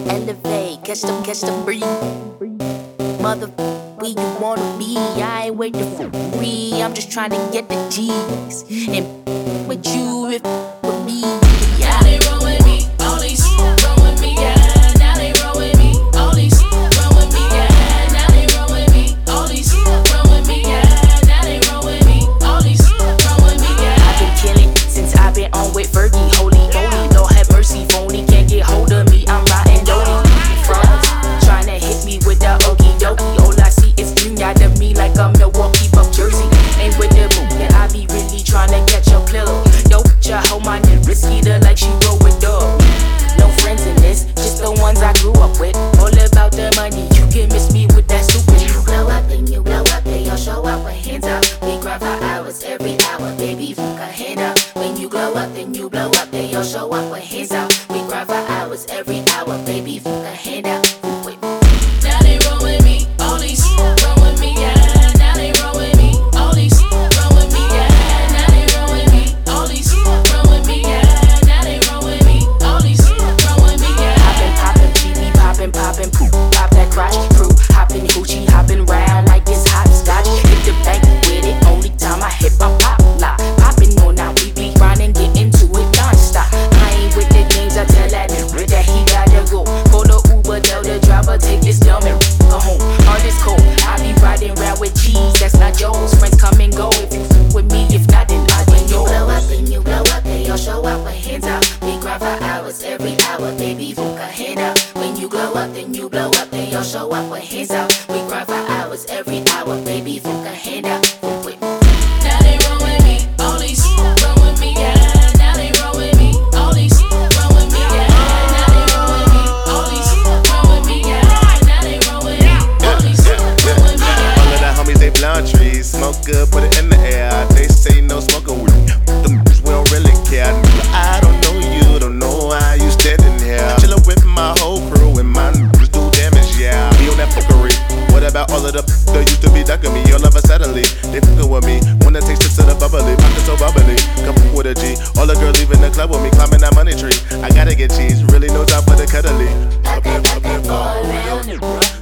elevate, catch the breeze. Mother, where you wanna be? I ain't waiting for free. I'm just trying to get the G's. And with you, if with me. Now they roll with me, all these roll with me, yeah. Now they roll with me, all these roll with me, yeah. Now they roll with me, all these roll with me, yeah. Now they roll with me, all these roll with me, yeah. I've been killing since I've been on with Fergie. Holy moly, Lord have mercy, phony can't get hold of me. I'm riding loaded. Fronts trying to hit me with the okie dokie. All I see is green out of me like a Milwaukee Buck jersey. Ain't with the movement, I be really trying to catch a pillow. Yo, bitch, I hold my nigga risky to like she roll with dog. No friends in this, just the ones I grew up with. All about the money, you can miss me with that stupid. You blow up, then you blow up, then you'll show up with hands up. We grind for hours every hour, baby, fuck a hand up. When you glow up, then you blow up, then you'll show up with hands up. We grind for hours every hour, baby, fuck a hand up. Now they roll with me, all these roll with me, yeah. Now they roll with me, all these roll with me, yeah. Now they roll with me, all these roll with me, yeah. Now they roll with me, all these roll with me, yeah. Poppin', GB, poppin', poop, pop that crotch, crew, hoppin' Gucci, hoppin' round like it's hopscotch. Hit the bank with it, only time I hit my pop lock. Poppin' on now, we be grindin', get into it non-stop. I ain't with the games, I tell that nigga that he gotta go. Call the Uber, tell the driver, take this dumb and go home. Heart is cold, I be riding round with cheese, that's not yours. Friends come and go, if you f with me, if not, then I ain't yours. You blow up, then you'll show up with hands up. We grind for hours every hour, baby, fuck a hand up. When you glow up, then you blow up, then you'll show up with hands up. We grind for hours every hour, baby, fuck a hand up. Now they roll with me, all these roll with me, yeah. Now they roll with me, all these roll with me, yeah. Now they roll with me, all these roll with me, yeah. Now they roll with me, all these roll with me, yeah. All of the homies, they blowin' trees. Smoke good, put it in the air. They say no smoking weed. Them bitches, we don't really care. I don't know you, don't know why you standing here. Chillin' with my whole crew and my niggas do damage, yeah. Be on that fuckery. What about all of the that used to be ducking me? All of a suddenly, they fucking with me. Wanna take trips to the bubbly, pocket so bubbly. Come with a G. All the girls leaving the club with me, climbing that money tree. I gotta get cheese, really no time for the cuddly. Back that ball around.